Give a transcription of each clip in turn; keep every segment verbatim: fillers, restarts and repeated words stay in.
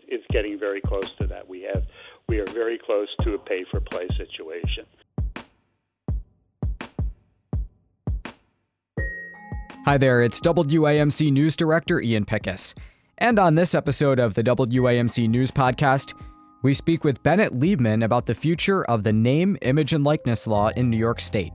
it's getting very close to that. We have we are very close to a pay-for-play situation. Hi there, it's W A M C News Director Ian Pickus. And on this episode of the W A M C News Podcast, we speak with Bennett Liebman about the future of the name, image, and likeness law in New York State.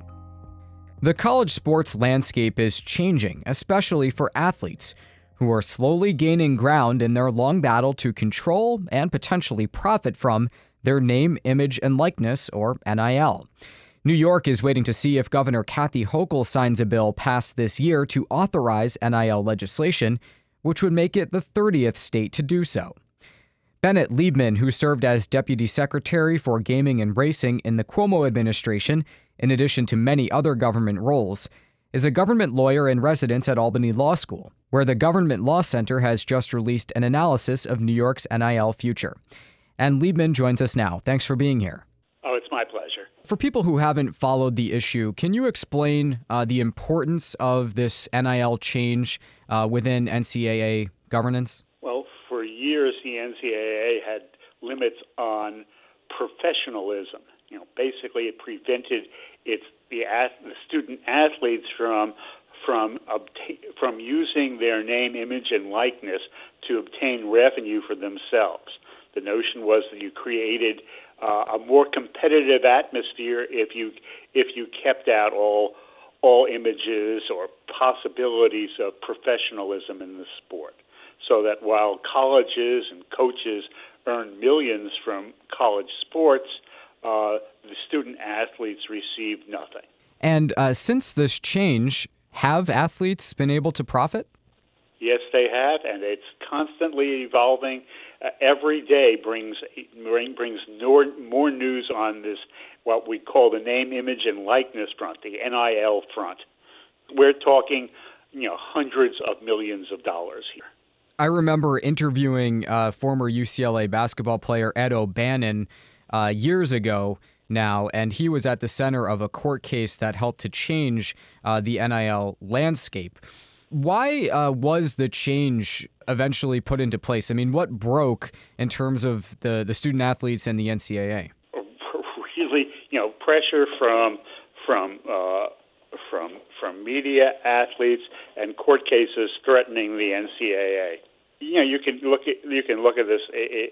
The college sports landscape is changing, especially for athletes, who are slowly gaining ground in their long battle to control and potentially profit from their name, image, and likeness, or N I L. New York is waiting to see if Governor Kathy Hochul signs a bill passed this year to authorize N I L legislation, which would make it the thirtieth state to do so. Bennett Liebman, who served as Deputy Secretary for Gaming and Racing in the Cuomo administration, in addition to many other government roles, is a government lawyer in residence at Albany Law School, where the Government Law Center has just released an analysis of New York's N I L future. And Liebman joins us now. Thanks for being here. Oh, it's my pleasure. For people who haven't followed the issue, can you explain uh, the importance of this N I L change uh, within N C double A governance? Well, for years, the N C double A had limits on professionalism. You know, basically, it prevented its the, the student athletes from from obtain, from using their name, image, and likeness to obtain revenue for themselves. The notion was that you created uh, a more competitive atmosphere if you if you kept out all all images or possibilities of professionalism in the sport, so that while colleges and coaches earn millions from college sports, uh, the student athletes receive nothing. And uh, since this change, have athletes been able to profit? Yes, they have, and it's constantly evolving. Uh, every day brings brings more, more news on this, what we call the name, image, and likeness front, the N I L front. We're talking, you know, hundreds of millions of dollars here. I remember interviewing uh, former U C L A basketball player Ed O'Bannon uh, years ago now, and he was at the center of a court case that helped to change uh, the N I L landscape. Why uh, was the change eventually put into place? I mean, what broke in terms of the, the student athletes and the N C double A? Really, you know, pressure from from uh, from from media, athletes, and court cases threatening the N C double A. You know, you can look at you can look at this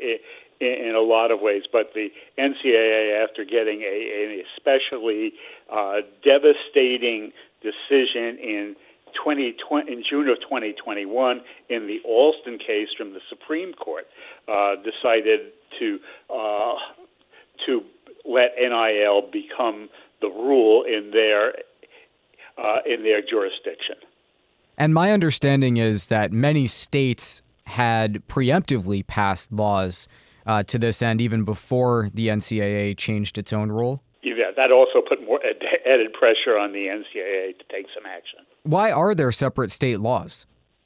in a lot of ways, but the N C double A, after getting a, an especially uh, devastating decision in twenty twenty, in June of twenty twenty-one, in the Alston case from the Supreme Court, uh, decided to uh, to let N I L become the rule in their uh, in their jurisdiction. And my understanding is that many states had preemptively passed laws uh, to this end even before the N C double A changed its own rule. Yeah, that also put more added pressure on the N C double A to take some action. Why are there separate state laws?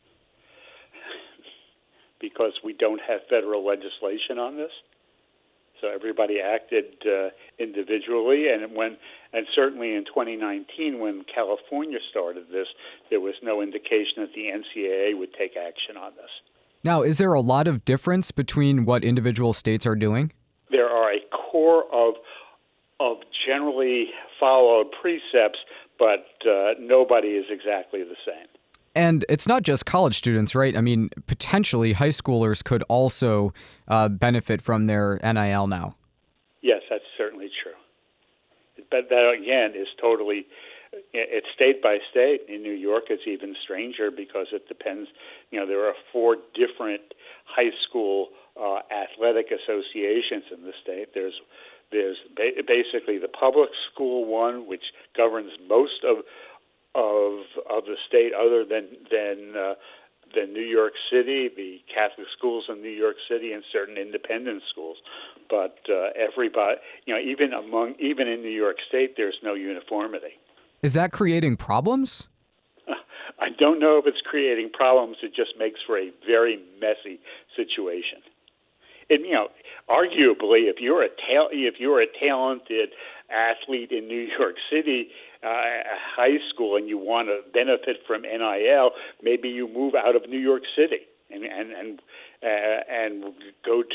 Because we don't have federal legislation on this. So everybody acted uh, individually, and when, and certainly in twenty nineteen, when California started this, there was no indication that the N C double A would take action on this. Now, is there a lot of difference between what individual states are doing? There are a core of of generally followed precepts, but uh, nobody is exactly the same. And it's not just college students, right? I mean, potentially high schoolers could also uh, benefit from their N I L now. Yes, that's certainly true. But that, again, is totally, it's state by state. In New York, it's even stranger because it depends, you know, there are four different high school uh, athletic associations in the state. There's There's ba- basically the public school one, which governs most of of of the state, other than than uh, than New York City, the Catholic schools in New York City, and certain independent schools. But uh, everybody, you know, even among even in New York State, there's no uniformity. Is that creating problems? I don't know if it's creating problems. It just makes for a very messy situation. And, you know, arguably, if you're a ta- if you're a talented athlete in New York City, uh, high school, and you want to benefit from N I L, maybe you move out of New York City and and and uh, and go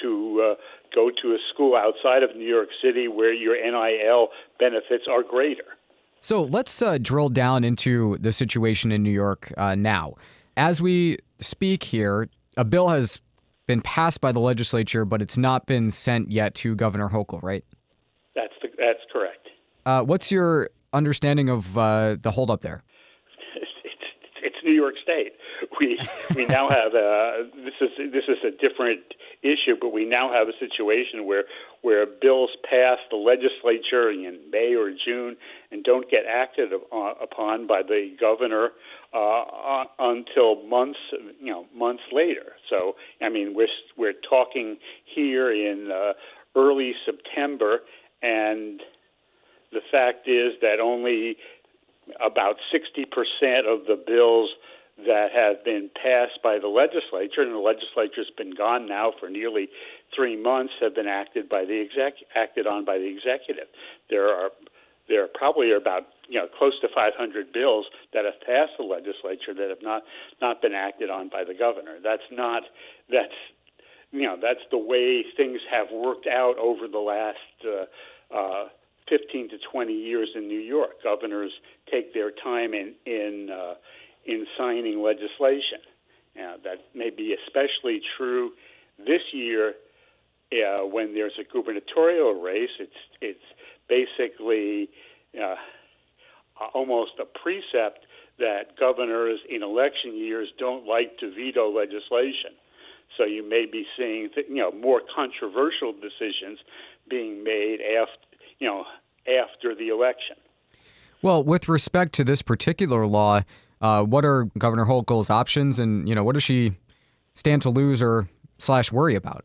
to uh, go to a school outside of New York City where your N I L benefits are greater. So let's uh, drill down into the situation in New York uh, now. As we speak here, a bill has been passed by the legislature, but it's not been sent yet to Governor Hochul, right? That's the, that's correct. Uh, what's your understanding of uh, the holdup there? It's, it's, it's New York State. We we now have a this is this is a different issue, but we now have a situation where where bills pass the legislature in May or June and don't get acted upon by the governor uh, until months you know months later. So I mean we're we're talking here in uh, early September, and the fact is that only about sixty percent of the bills that have been passed by the legislature, and the legislature's been gone now for nearly three months, have been acted by the exec acted on by the executive. There are there are probably about you know close to five hundred bills that have passed the legislature that have not not been acted on by the governor. That's not that's you know that's the way things have worked out over the last uh, uh, fifteen to twenty years in New York. Governors take their time in in uh, in signing legislation. Now, that may be especially true this year uh, when there's a gubernatorial race. It's it's basically uh, almost a precept that governors in election years don't like to veto legislation. So you may be seeing th- you know more controversial decisions being made after you know after the election. Well, with respect to this particular law, uh, what are Governor Hochul's options, and you know what does she stand to lose or slash worry about?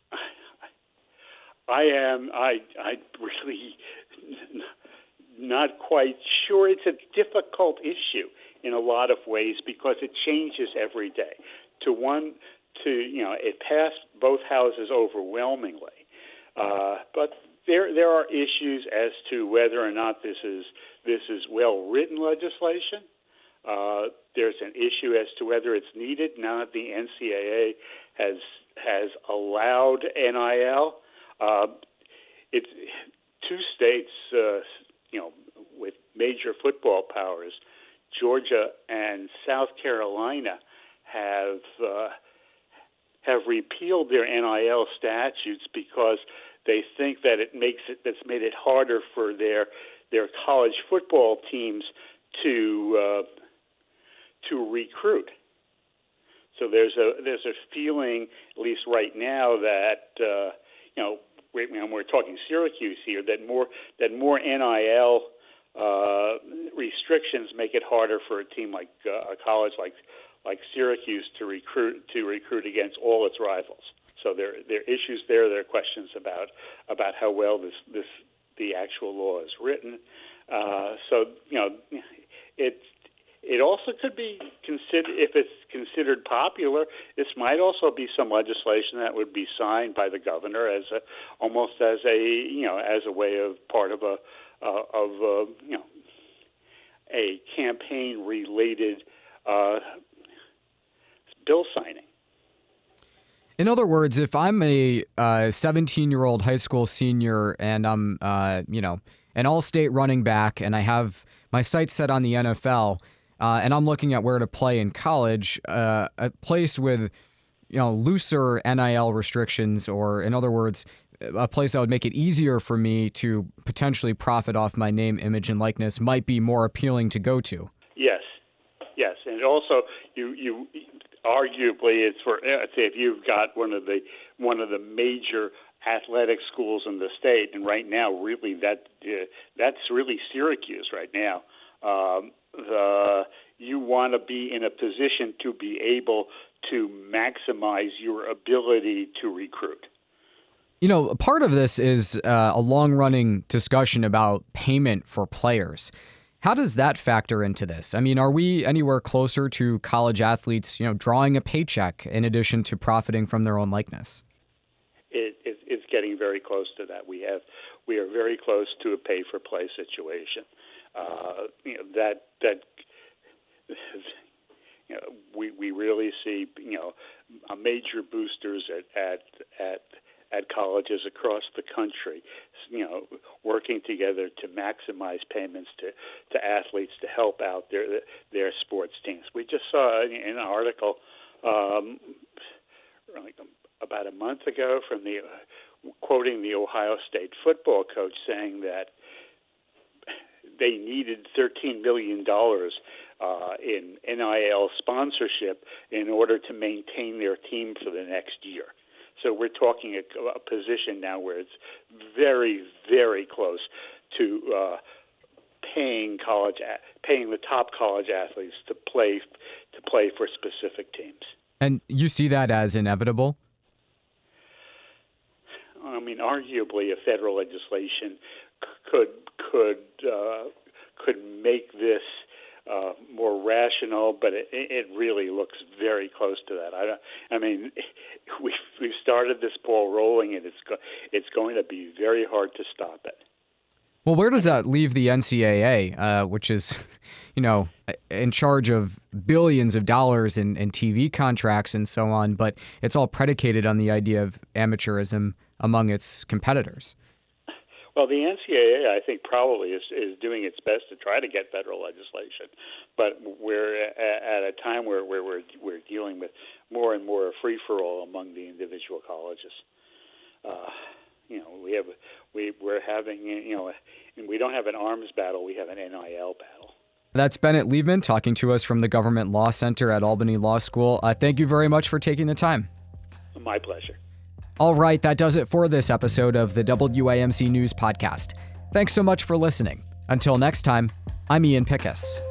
I am I I really not quite sure. It's a difficult issue in a lot of ways because it changes every day. To one, to you know, it passed both houses overwhelmingly, uh, but there there are issues as to whether or not this is this is well written legislation. Uh, there's an issue as to whether it's needed now that the N C double A has has allowed N I L. Uh, it's two states, uh, you know, with major football powers, Georgia and South Carolina, have uh, have repealed their N I L statutes because they think that it makes it that's made it harder for their their college football teams to uh, to recruit. So there's a there's a feeling, at least right now, that uh, you know, we, we're talking Syracuse here, that more that more N I L uh, restrictions make it harder for a team like uh, a college like like Syracuse to recruit to recruit against all its rivals. So there there are issues there. There are questions about about how well this this the actual law is written. Uh, so you know, it it also could be considered, if it's considered popular, this might also be some legislation that would be signed by the governor as a almost as a you know as a way of part of a uh, of uh, you know a campaign related uh, bill signing. In other words, if I'm a seventeen-year-old high school senior and I'm, uh, you know, an all-state running back, and I have my sights set on the N F L, uh, and I'm looking at where to play in college, uh, a place with, you know, looser N I L restrictions, or in other words, a place that would make it easier for me to potentially profit off my name, image, and likeness might be more appealing to go to. Yes, yes, and also you you. Arguably, it's for let's say if you've got one of the one of the major athletic schools in the state, and right now, really that uh, that's really Syracuse right now. Um, the you want to be in a position to be able to maximize your ability to recruit. You know, part of this is uh, a long-running discussion about payment for players. How does that factor into this? I mean, are we anywhere closer to college athletes, you know, drawing a paycheck in addition to profiting from their own likeness? It, it, it's getting very close to that. We have, we are very close to a pay-for-play situation. Uh, you know, that that you know, we we really see you know major boosters at at at at colleges across the country, you know, working together to maximize payments to, to athletes to help out their their sports teams. We just saw an article um, like about a month ago from the uh, quoting the Ohio State football coach saying that they needed thirteen million dollars uh, in N I L sponsorship in order to maintain their team for the next year. So we're talking a, a position now where it's very, very close to uh, paying college, paying the top college athletes to play to play for specific teams. And you see that as inevitable? I mean, arguably, a federal legislation could could uh, could make this uh, more rational, but it, it really looks very close to that. I, I mean, we we started this ball rolling, and it's go, it's going to be very hard to stop it. Well, where does that leave the N C double A, uh, which is, you know, in charge of billions of dollars in, in T V contracts and so on, but it's all predicated on the idea of amateurism among its competitors? Well, the N C double A, I think, probably is, is doing its best to try to get federal legislation, but we're at a time where, where we're we're dealing with more and more free-for-all among the individual colleges. Uh, you know, we have we we're having you know, and we don't have an arms battle; we have an N I L battle. That's Bennett Liebman talking to us from the Government Law Center at Albany Law School. Uh, thank you very much for taking the time. My pleasure. All right, that does it for this episode of the W A M C News Podcast. Thanks so much for listening. Until next time, I'm Ian Pickus.